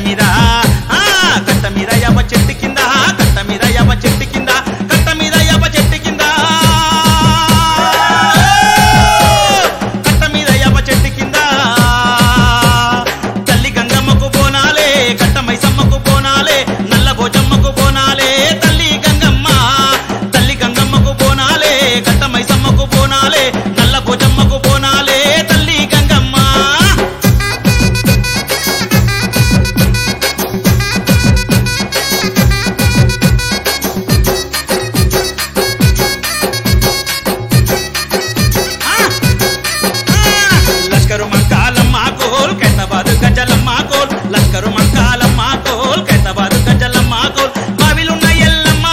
మీద కట్ట మీద యవ చెట్టు కింద కట్ట మీద యవ చెట్టు కింద కట్ట మీద యవ చెట్టు కింద కట్ట మీద యవ చెట్టు కింద తల్లి గంగమ్మకు బోనాలే కట్ట మైసమ్మకు బోనాలే నల్ల భోజమ్మకు బోనాలే తల్లి గంగమ్మకు బోనాలే కట్ట మైసమ్మకు బోనాలే నల్ల భోజమ్మకు బోనాలే తల్లి గంగమ్మ లష్కరు మంకాలమ్మ కోల్ ఖైరతాబాద్ గజలమ్మ కోల్ లష్కరు మంకాలమ్మ కోల్ ఖైరతాబాద్ గజలమ్మ కోల్ బావిలున్న ఎల్లమ్మ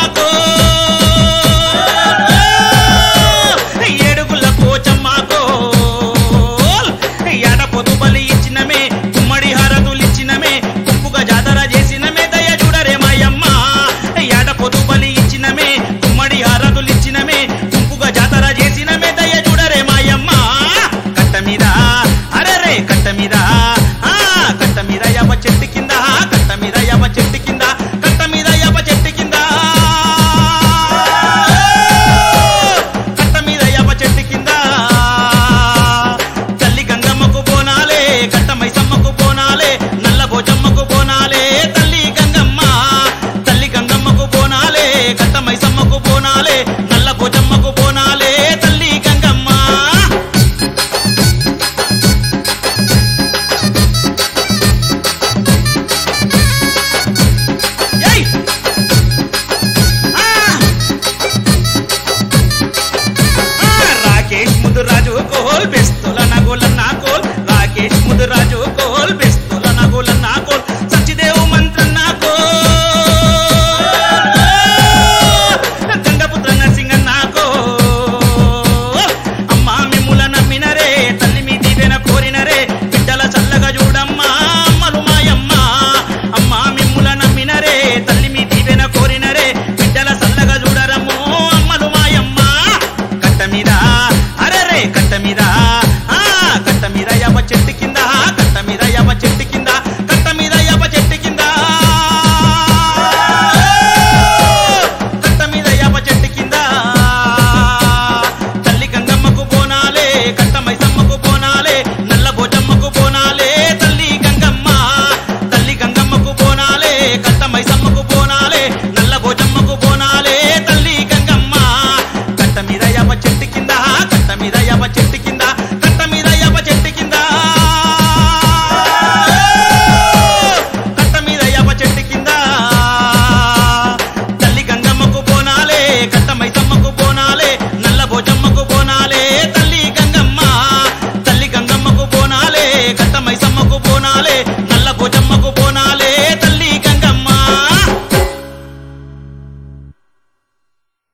కోల్ ఏడుగుల పోచమ్మ కోల్ ఏడ పొదు బలి ఇచ్చినమే గుమ్మడి హారతులు ఇచ్చినమే గుంపుగా జాతర చేసినమే దయ చూడరే మాయమ్మ ఏడ పొదు బలి ఇచ్చినమే గుమ్మడి హారతులు ఇచ్చినమే గుంపుగా జాతర చేసినమే దయ చూడరే మాయమ్మ కట్ట మీద అరే కట్ట మీద కట్ట మీద యవ చెట్టు కింద కట్ట మీద యవ చెట్టు కింద కట్ట మీద యవ చెట్టు కింద కట్ట మీద యవ చెట్టు కింద తల్లి గంగమ్మకు బోనాలే కట్ట మైసమ్మకు బోనాలే నల్ల భోజమ్మకు బోనాలే తల్లి గంగమ్మకు బోనాలే కట్ట మైసమ్మకు బోనాలే నల్ల భోజమ్మకు బోనాలే తల్లి గంగమ్మ రాకేష్ ముదురాజు కోల్ బెస్తుల నగులన్న కోల్ రాకేష్ ముదురాజు కోల్ బెస్తుల నగులన్న కోల్ సచ్చిదేవు మంత్రన్న కోల్ గంగపుత్ర నరసింగన్న కోల్ అమ్మా మిమ్ముల నమ్మినరే తల్లి మీ దీవెన కోరినరే బిడ్డల చల్లగా చూడమ్మా అమ్మలు మాయమ్మ అమ్మా మిమ్ముల నమ్మినరే తల్లి మీ దీవెన కోరినరే బిడ్డల చల్లగా చూడరమ్మో అమ్మలు మాయమ్మ కట్ట మీద అరే కట్ట మీద కట్ట మీద యవ చెట్టు కింద కట్ట మీద యవ చెట్టు కింద కట్ట మీద యవ చెట్టు కింద కట్ట మీద యవ చెట్టు కింద తల్లి గంగమ్మకు బోనాలే కట్ట మైసమ్మకు బోనాలే నల్ల భోజమ్మకు బోనాలే తల్లి గంగమ్మకు బోనాలే కట్ట మైసమ్మకు